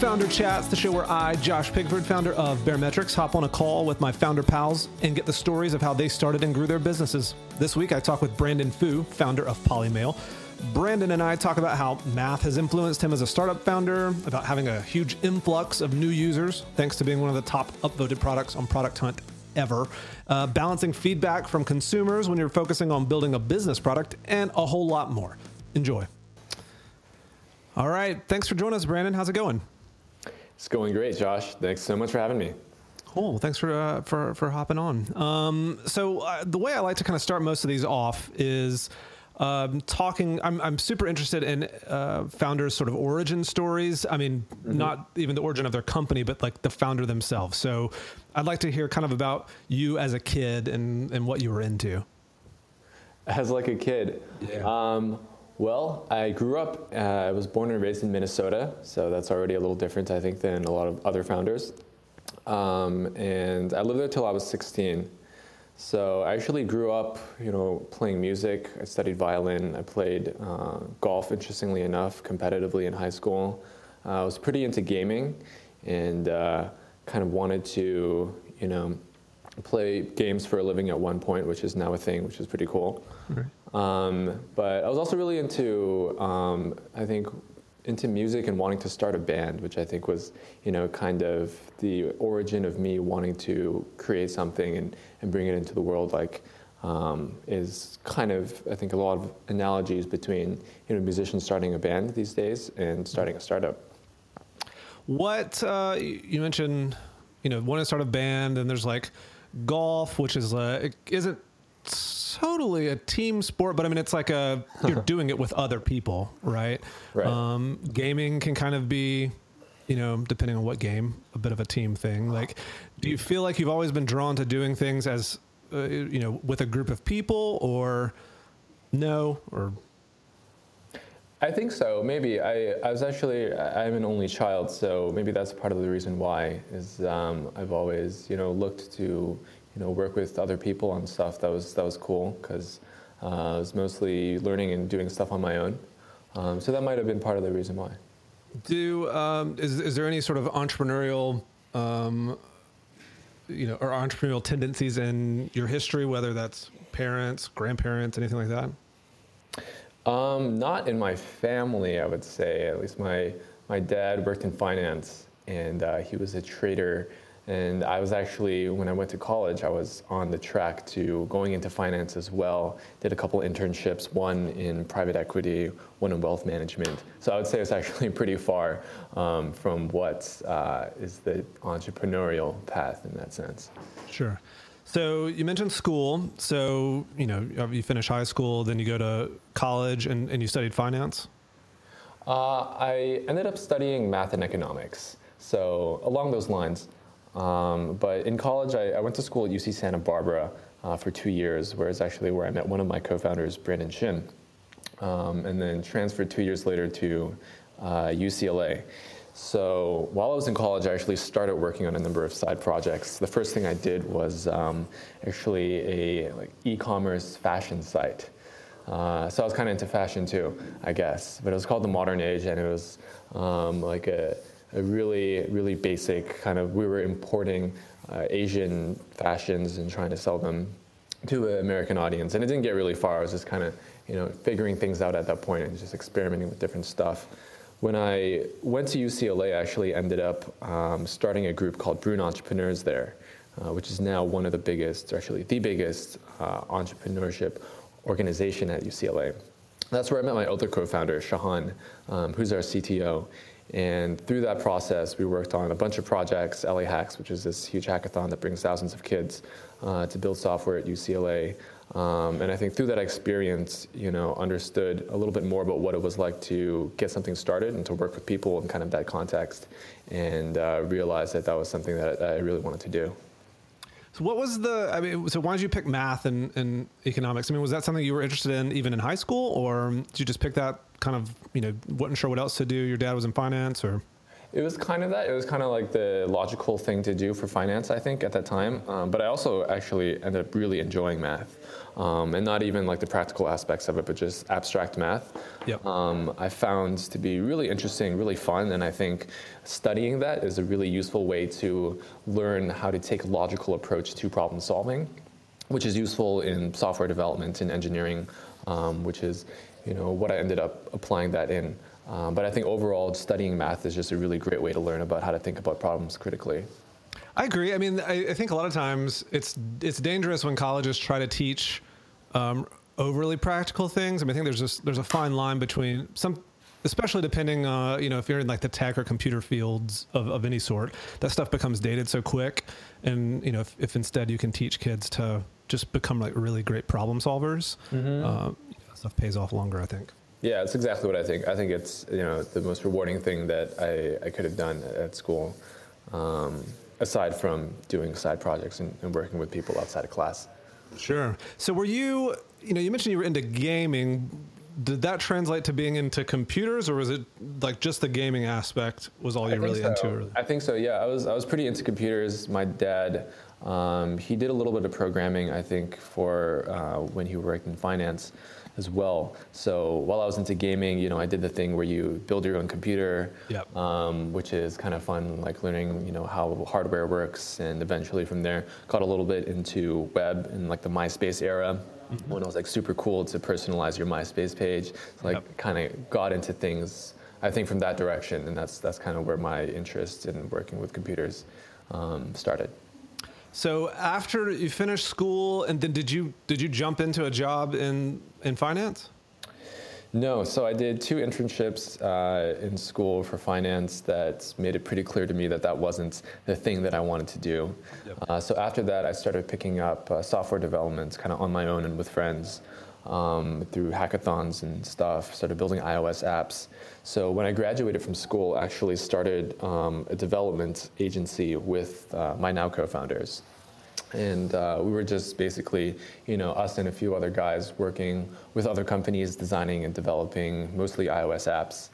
Founder Chats, the show where I, Josh Pigford, founder of Baremetrics, hop on a call with my founder pals and get the stories of how they started and grew their businesses. This week, I talk with Brandon Fu, founder of Polymail. Brandon and I talk about how math has influenced him as a startup founder, about having a huge influx of new users, thanks to being one of the top upvoted products on Product Hunt ever, balancing feedback from consumers when you're focusing on building a business product, and a whole lot more. Enjoy. All right. Thanks for joining us, Brandon. How's it going? It's going great, Josh. Thanks so much for having me. Cool. Thanks for hopping on. So the way I like to kind of start most of these off is talking. I'm super interested in founders' sort of origin stories. I mean, not even the origin of their company, but like the founder themselves. So I'd like to hear kind of about you as a kid and what you were into. As like a kid. Yeah. Well, I grew up, I was born and raised in Minnesota, so that's already a little different, I think, than a lot of other founders. And I lived there till I was 16. So I actually grew up, playing music. I studied violin. I played golf, interestingly enough, competitively in high school. I was pretty into gaming and kind of wanted to, play games for a living at one point, which is now a thing, which is pretty cool. Right. But I was also really into, into music and wanting to start a band, which I think was, kind of the origin of me wanting to create something and bring it into the world. Is kind of, I think, a lot of analogies between, musicians starting a band these days and starting a startup. What, you mentioned, wanting to start a band, and there's like golf, which is isn't totally a team sport, but I mean, it's like you're doing it with other people, right? Right. Gaming can kind of be, depending on what game, a bit of a team thing. Like, do you feel like you've always been drawn to doing things as, with a group of people, or no, or? I think so. Maybe I'm an only child, so maybe that's part of the reason why is I've always looked to work with other people on stuff that was cool, because I was mostly learning and doing stuff on my own. So that might have been part of the reason why. Is there any sort of entrepreneurial or entrepreneurial tendencies in your history, whether that's parents, grandparents, anything like that? Not in my family, I would say. At least my dad worked in finance, and he was a trader. And I was actually, when I went to college, I was on the track to going into finance as well. Did a couple internships, one in private equity, one in wealth management. So I would say it's actually pretty far from what is the entrepreneurial path in that sense. Sure. So you mentioned school. So, you finish high school, then you go to college and you studied finance? I ended up studying math and economics. So along those lines. But in college, I went to school at UC Santa Barbara for 2 years, where it's actually where I met one of my co-founders, Brandon Shin, and then transferred 2 years later to UCLA. So while I was in college, I actually started working on a number of side projects. The first thing I did was actually a e-commerce fashion site. So I was kind of into fashion too, I guess. But it was called The Modern Age, and it was a really, really basic kind of, we were importing Asian fashions and trying to sell them to an American audience. And it didn't get really far. I was just kind of, figuring things out at that point and just experimenting with different stuff. When I went to UCLA, I actually ended up starting a group called Bruin Entrepreneurs there, which is now one of the biggest, or actually the biggest entrepreneurship organization at UCLA. That's where I met my other co-founder, Shahan, who's our CTO. And through that process, we worked on a bunch of projects, LA Hacks, which is this huge hackathon that brings thousands of kids to build software at UCLA. And I think through that experience, understood a little bit more about what it was like to get something started and to work with people in kind of that context, and realized that was something that I really wanted to do. So what was so why did you pick math and economics? I mean, was that something you were interested in even in high school, or did you just pick that kind of, wasn't sure what else to do? Your dad was in finance, or? It was kind of that. It was kind of like the logical thing to do for finance, I think, at that time. But I also actually ended up really enjoying math. And not even like the practical aspects of it, but just abstract math. Yep. I found to be really interesting, really fun, and I think studying that is a really useful way to learn how to take a logical approach to problem solving, which is useful in software development and engineering, which is, what I ended up applying that in. But I think overall, studying math is just a really great way to learn about how to think about problems critically. I agree. I mean, I think a lot of times it's dangerous when colleges try to teach overly practical things. I mean, I think there's a fine line between some, especially depending, if you're in like the tech or computer fields of any sort, that stuff becomes dated so quick. And, if instead you can teach kids to just become like really great problem solvers, that stuff pays off longer, I think. Yeah, that's exactly what I think. I think it's, the most rewarding thing that I could have done at school, aside from doing side projects and working with people outside of class. Sure. So were you, you mentioned you were into gaming. Did that translate to being into computers, or was it like just the gaming aspect was all you're really into? I think so, yeah. I was pretty into computers. My dad, he did a little bit of programming, I think, for when he worked in finance as well. So while I was into gaming, I did the thing where you build your own computer, yep. Which is kind of fun, like learning, how hardware works. And eventually from there, got a little bit into web in like the MySpace era, when it was like super cool to personalize your MySpace page. So like kind of got into things, I think, from that direction. And that's kind of where my interest in working with computers started. So after you finished school, and then did you jump into a job in finance? No, so I did 2 internships in school for finance that made it pretty clear to me that wasn't the thing that I wanted to do. Yep. So after that, I started picking up software development kind of on my own and with friends through hackathons and stuff, started building iOS apps. So when I graduated from school, I actually started a development agency with my now co-founders. And we were just basically, us and a few other guys working with other companies, designing and developing mostly iOS apps.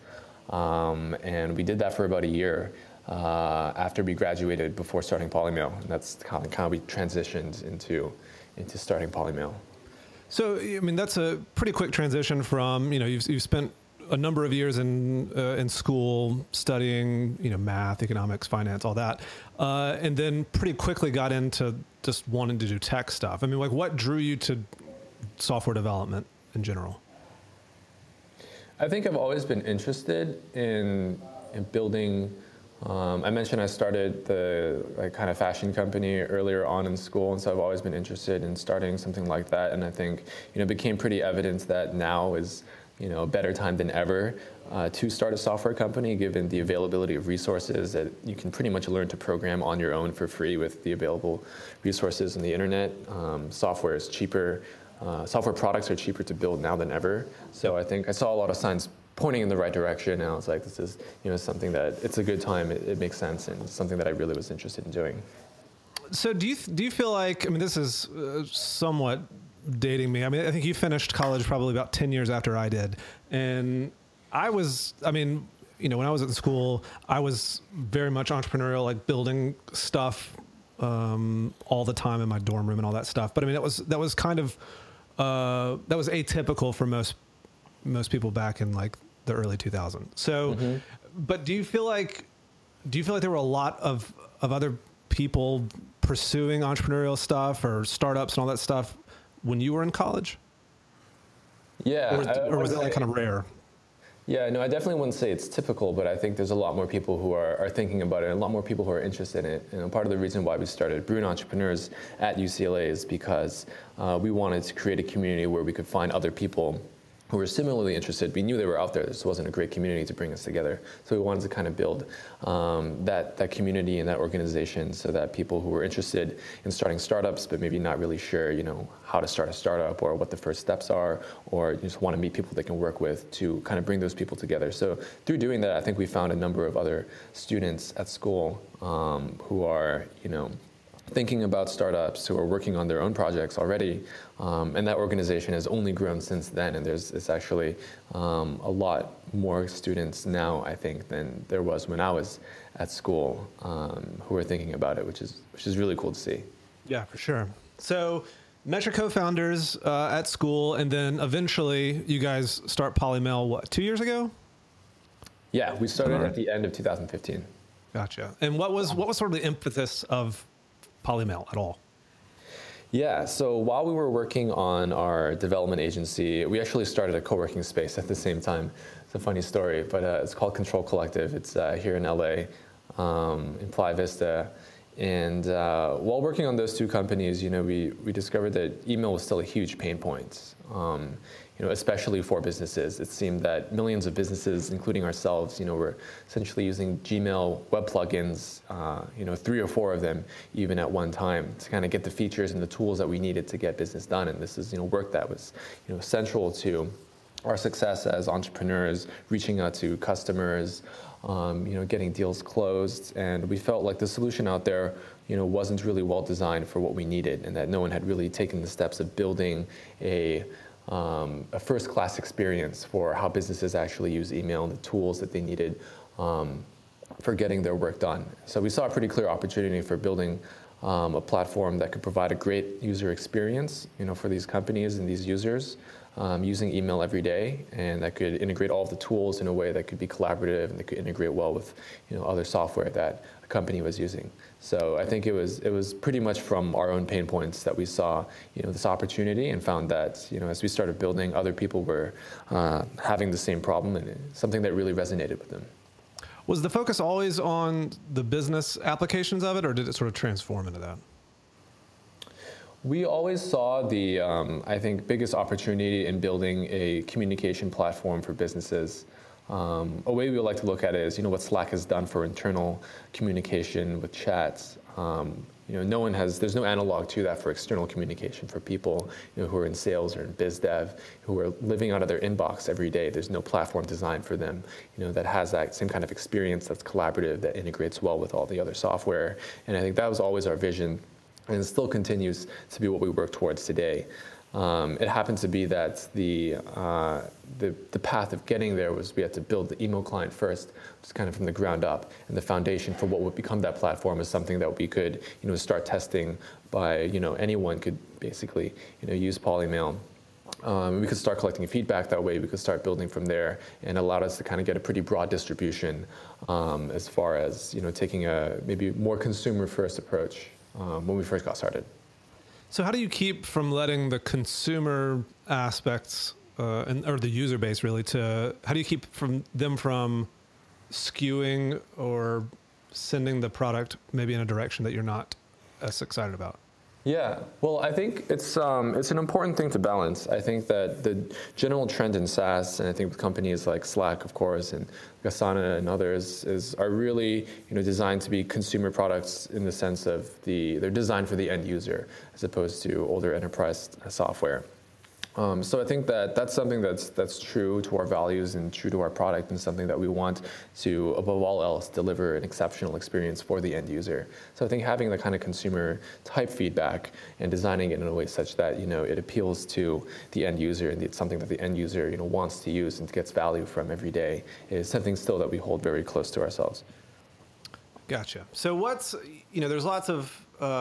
And we did that for about a year after we graduated, before starting Polymail. And that's kind of we transitioned into starting Polymail. So, I mean, that's a pretty quick transition from, you've spent a number of years in school studying, math, economics, finance, all that, and then pretty quickly got into just wanting to do tech stuff. I mean, like, what drew you to software development in general? I think I've always been interested in building. I mentioned I started the kind of fashion company earlier on in school, and so I've always been interested in starting something like that. And I think it became pretty evident that now is a better time than ever to start a software company, given the availability of resources that you can pretty much learn to program on your own for free with the available resources on the internet. Software is cheaper. Software products are cheaper to build now than ever. So I think I saw a lot of signs pointing in the right direction, and I was like, this is something that it's a good time. It makes sense, and it's something that I really was interested in doing. So do you feel like, I mean, this is somewhat dating me. I mean, I think you finished college probably about 10 years after I did. And when I was in school, I was very much entrepreneurial, like building stuff all the time in my dorm room and all that stuff. But I mean, that was kind of, that was atypical for most people back in like the early 2000s. So, but do you feel like there were a lot of other people pursuing entrepreneurial stuff or startups and all that stuff when you were in college? Yeah. Or was it like kind of rare? Yeah, no, I definitely wouldn't say it's typical, but I think there's a lot more people who are thinking about it, and a lot more people who are interested in it. And part of the reason why we started Bruin Entrepreneurs at UCLA is because we wanted to create a community where we could find other people who were similarly interested. We knew they were out there. This wasn't a great community to bring us together. So we wanted to kind of build that community and that organization so that people who were interested in starting startups but maybe not really sure, how to start a startup or what the first steps are, or just want to meet people they can work with, to kind of bring those people together. So through doing that, I think we found a number of other students at school who are, thinking about startups who are working on their own projects already, and that organization has only grown since then. And it's actually a lot more students now, I think, than there was when I was at school who are thinking about it, which is really cool to see. Yeah, for sure. So met your co-founders at school, and then eventually you guys start Polymail, what, 2 years ago? Yeah, we started at the end of 2015. Gotcha. And what was sort of the impetus of Polymail at all? Yeah, so while we were working on our development agency, we actually started a co-working space at the same time. It's a funny story, but it's called Control Collective. It's here in LA, in Playa Vista. And while working on those two companies, we discovered that email was still a huge pain point. Especially for businesses. It seemed that millions of businesses, including ourselves, were essentially using Gmail web plugins, 3 or 4 of them even at one time to kind of get the features and the tools that we needed to get business done. And this is, work that was, central to our success as entrepreneurs, reaching out to customers, getting deals closed. And we felt like the solution out there, wasn't really well designed for what we needed, and that no one had really taken the steps of building a first-class experience for how businesses actually use email and the tools that they needed for getting their work done. So we saw a pretty clear opportunity for building a platform that could provide a great user experience, for these companies and these users using email every day, and that could integrate all of the tools in a way that could be collaborative and that could integrate well with, other software that a company was using. So I think it was pretty much from our own pain points that we saw, this opportunity, and found that, as we started building, other people were having the same problem, and something that really resonated with them. Was the focus always on the business applications of it, or did it sort of transform into that? We always saw the, I think, biggest opportunity in building a communication platform for businesses. A way we would like to look at it is, what Slack has done for internal communication with chats. There's no analog to that for external communication for people, who are in sales or in biz dev, who are living out of their inbox every day. There's no platform designed for them, that has that same kind of experience that's collaborative, that integrates well with all the other software. And I think that was always our vision, and it still continues to be what we work towards today. It happened to be that the path of getting there was we had to build the email client first, just kind of from the ground up, and the foundation for what would become that platform is something that we could, start testing by, anyone could basically, use Polymail. We could start collecting feedback that way. We could start building from there, and allowed us to kind of get a pretty broad distribution as far as, taking a maybe more consumer-first approach when we first got started. So how do you keep from letting the consumer aspects or the user base really how do you keep them from skewing or sending the product maybe in a direction that you're not as excited about? Yeah, well, I think it's an important thing to balance. I think that the general trend in SaaS, and I think with companies like Slack, of course, and Asana and others, are really designed to be consumer products in the sense of they're designed for the end user as opposed to older enterprise software. So I think that's something that's true to our values and true to our product, and something that we want to, above all else, deliver an exceptional experience for the end user. So I think having the kind of consumer type feedback and designing it in a way such that it appeals to the end user, and it's something that the end user wants to use and gets value from every day is something still that we hold very close to ourselves. Gotcha. So there's lots of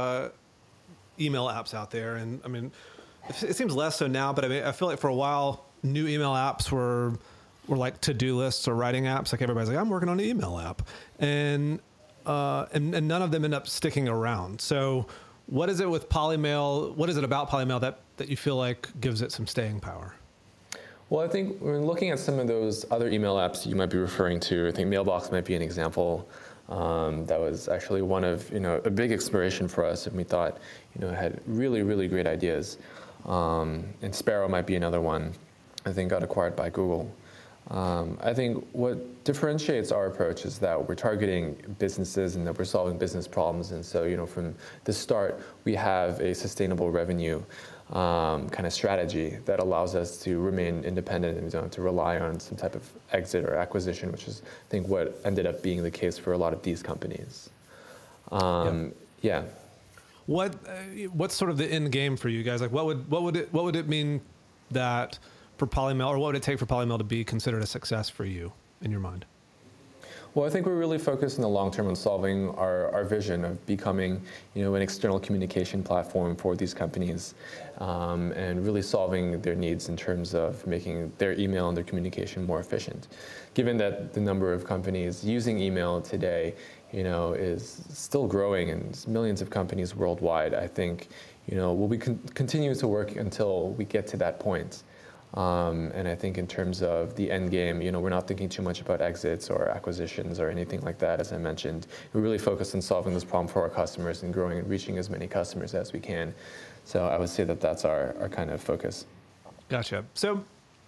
email apps out there, and I mean, it seems less so now, but I feel like for a while, new email apps were like to-do lists or writing apps. Like everybody's like, I'm working on an email app, and none of them end up sticking around. So, what is it with Polymail? What is it about Polymail that you feel like gives it some staying power? Well, I think when looking at some of those other email apps you might be referring to, I think Mailbox might be an example. That was actually one of a big inspiration for us, and we thought it had really, really great ideas. And Sparrow might be another one. I think got acquired by Google. I think what differentiates our approach is that we're targeting businesses and that we're solving business problems. And so, from the start, we have a sustainable revenue kind of strategy that allows us to remain independent, and we don't have to rely on some type of exit or acquisition, which is, I think, what ended up being the case for a lot of these companies. Yeah. What's sort of the end game for you guys? Like, what would it mean that for Polymail, or what would it take for Polymail to be considered a success for you in your mind? Well, I think we're really focused in the long term on solving our vision of becoming, an external communication platform for these companies, and really solving their needs in terms of making their email and their communication more efficient. Given that the number of companies using email today, is still growing, and millions of companies worldwide, I think, we'll be continue to work until we get to that point. And I think in terms of the end game, we're not thinking too much about exits or acquisitions or anything like that. As I mentioned, we're really focused on solving this problem for our customers and growing and reaching as many customers as we can. So I would say that that's our kind of focus. Gotcha. So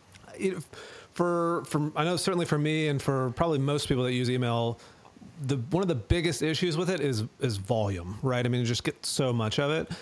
for I know certainly for me and for probably most people that use email, one of the biggest issues with it is volume, right? I mean, you just get so much of it.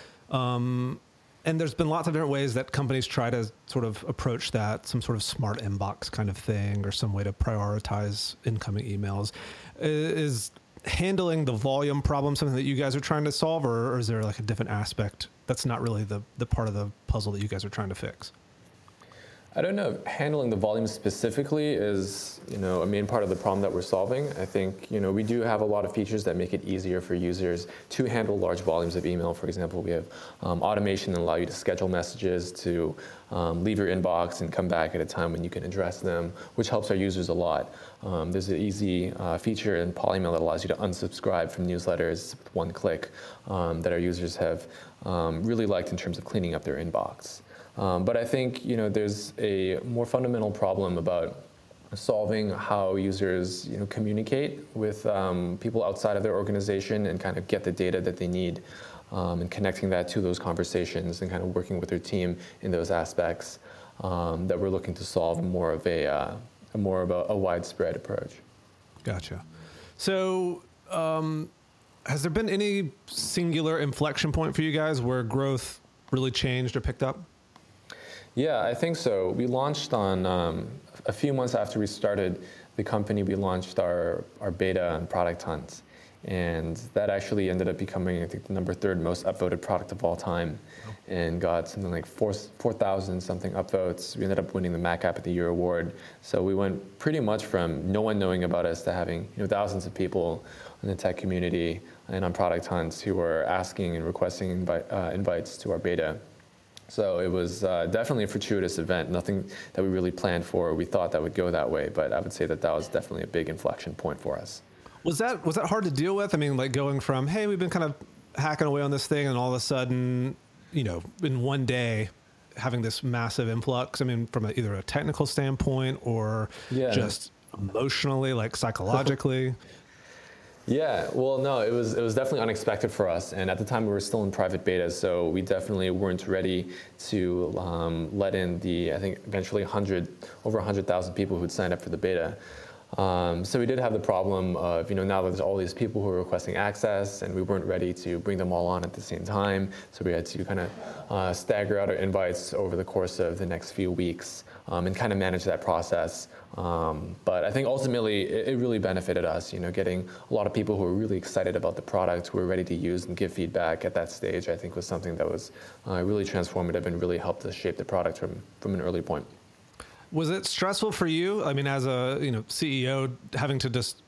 And there's been lots of different ways that companies try to sort of approach that, some sort of smart inbox kind of thing, or some way to prioritize incoming emails. Is handling the volume problem something that you guys are trying to solve, or is there like a different aspect that's not really the part of the puzzle that you guys are trying to fix? I don't know if handling the volume specifically is, a main part of the problem that we're solving. I think, we do have a lot of features that make it easier for users to handle large volumes of email. For example, we have automation that allow you to schedule messages, to leave your inbox and come back at a time when you can address them, which helps our users a lot. There's an easy feature in Polymail that allows you to unsubscribe from newsletters with one click, that our users have really liked in terms of cleaning up their inbox. But I think there's a more fundamental problem about solving how users communicate with people outside of their organization and kind of get the data that they need, and connecting that to those conversations and kind of working with their team in those aspects, that we're looking to solve more of a widespread approach. Gotcha. So has there been any singular inflection point for you guys where growth really changed or picked up? Yeah, I think so. We launched on a few months after we started the company. We launched our beta on Product Hunt, and that actually ended up becoming, I think, the number 3rd most upvoted product of all time, and got something like 4,000 something upvotes. We ended up winning the Mac App of the Year award. So we went pretty much from no one knowing about us to having thousands of people in the tech community and on Product Hunt who were asking and requesting invites to our beta. So it was definitely a fortuitous event, nothing that we really planned for. We thought that would go that way, but I would say that was definitely a big inflection point for us. Was that hard to deal with? I mean, like going from, hey, we've been kind of hacking away on this thing, and all of a sudden, in one day, having this massive influx. I mean, from either a technical standpoint or just emotionally, like psychologically. Yeah, well, no, it was definitely unexpected for us, and at the time we were still in private beta, so we definitely weren't ready to let in I think eventually over 100,000 people who'd signed up for the beta. So we did have the problem of, now there's all these people who are requesting access, and we weren't ready to bring them all on at the same time, so we had to kind of stagger out our invites over the course of the next few weeks, and kind of manage that process. But I think ultimately it really benefited us, getting a lot of people who were really excited about the product, who were ready to use and give feedback at that stage, I think was something that was really transformative and really helped us shape the product from an early point. Was it stressful for you? I mean, as a CEO, having to just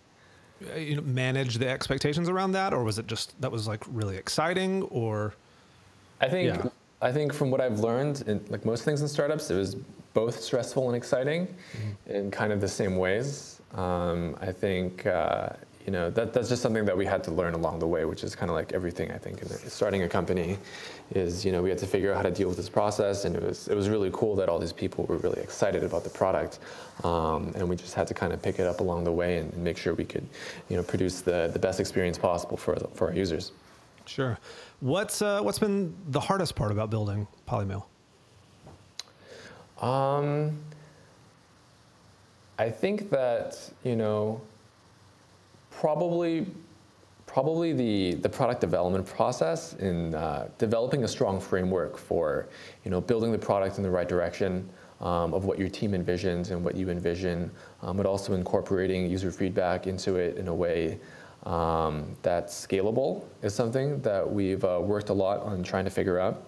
manage the expectations around that, or was it just that was like really exciting? Or I think from what I've learned, in like most things in startups, it was both stressful and exciting, in kind of the same ways. I think that's just something that we had to learn along the way, which is kind of like everything I think in starting a company is, we had to figure out how to deal with this process, and it was really cool that all these people were really excited about the product, and we just had to kind of pick it up along the way and make sure we could produce the best experience possible for our users. Sure. What's been the hardest part about building Polymail? I think that probably the product development process in developing a strong framework for building the product in the right direction, of what your team envisions and what you envision, but also incorporating user feedback into it in a way that's scalable is something that we've worked a lot on trying to figure out.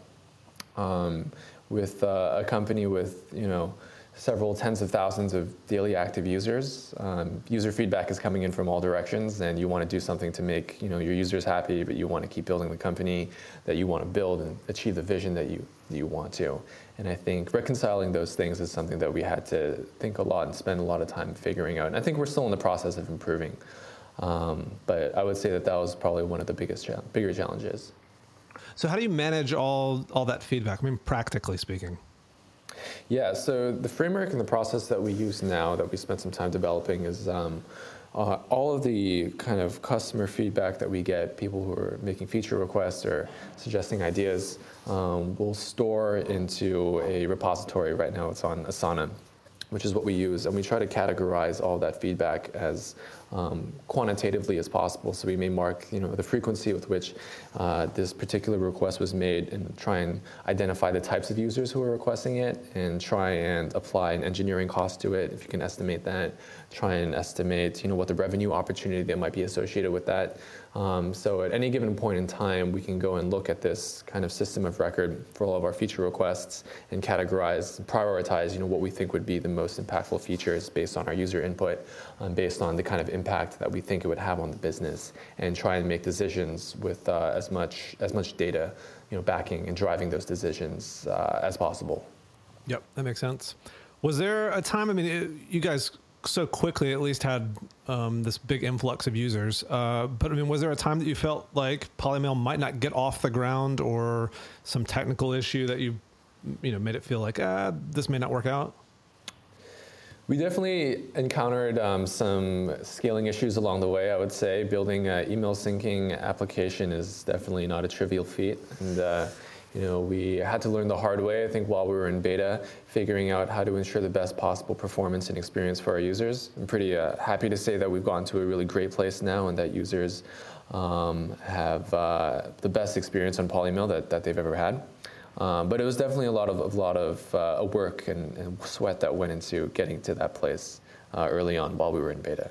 With a company with several tens of thousands of daily active users, user feedback is coming in from all directions, and you want to do something to make your users happy, but you want to keep building the company that you want to build and achieve the vision that you want to. And I think reconciling those things is something that we had to think a lot and spend a lot of time figuring out. And I think we're still in the process of improving. But I would say that was probably one of the bigger challenges. So how do you manage all that feedback? I mean, practically speaking. Yeah, so the framework and the process that we use now, that we spent some time developing, is all of the kind of customer feedback that we get, people who are making feature requests or suggesting ideas, we'll store into a repository. Right now it's on Asana, which is what we use, and we try to categorize all that feedback as quantitatively as possible. So we may mark, the frequency with which this particular request was made, and try and identify the types of users who are requesting it, and try and apply an engineering cost to it, if you can estimate that. Try and estimate, what the revenue opportunity that might be associated with that. So at any given point in time, we can go and look at this kind of system of record for all of our feature requests and categorize, prioritize, what we think would be the most impactful features based on our user input, based on the kind of impact that we think it would have on the business, and try and make decisions with as much data, backing and driving those decisions as possible. Yep, that makes sense. Was there a time? You guys so quickly at least had this big influx of users. But was there a time that you felt like Polymail might not get off the ground, or some technical issue that you made it feel like, this may not work out? We definitely encountered some scaling issues along the way, I would say. Building an email syncing application is definitely not a trivial feat. And we had to learn the hard way, I think, while we were in beta, figuring out how to ensure the best possible performance and experience for our users. I'm pretty happy to say that we've gotten to a really great place now, and that users have the best experience on Polymail that they've ever had. But it was definitely a lot of work and sweat that went into getting to that place early on while we were in beta.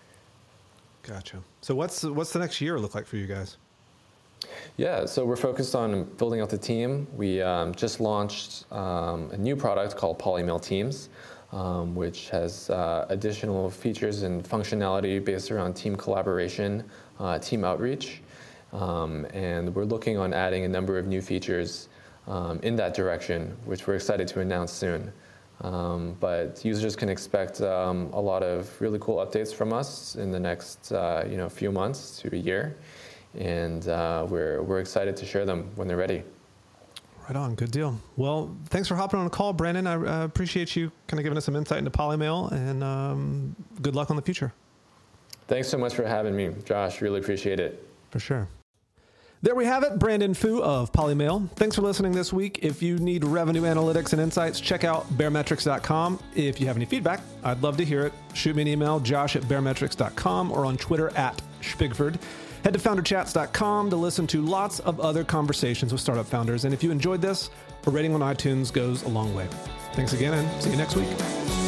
Gotcha. So what's the next year look like for you guys? Yeah, so we're focused on building out the team. We just launched a new product called Polymail Teams, which has additional features and functionality based around team collaboration, team outreach. And we're looking on adding a number of new features in that direction, which we're excited to announce soon. But users can expect a lot of really cool updates from us in the next few months to a year. And we're excited to share them when they're ready. Right on. Good deal. Well, thanks for hopping on the call, Brandon. I appreciate you kind of giving us some insight into Polymail, and good luck on the future. Thanks so much for having me, Josh. Really appreciate it. For sure. There we have it, Brandon Fu of Polymail. Thanks for listening this week. If you need revenue analytics and insights, check out bearmetrics.com. If you have any feedback, I'd love to hear it. Shoot me an email, josh@bearmetrics.com, or on Twitter @Spigford. Head to founderchats.com to listen to lots of other conversations with startup founders. And if you enjoyed this, a rating on iTunes goes a long way. Thanks again, and see you next week.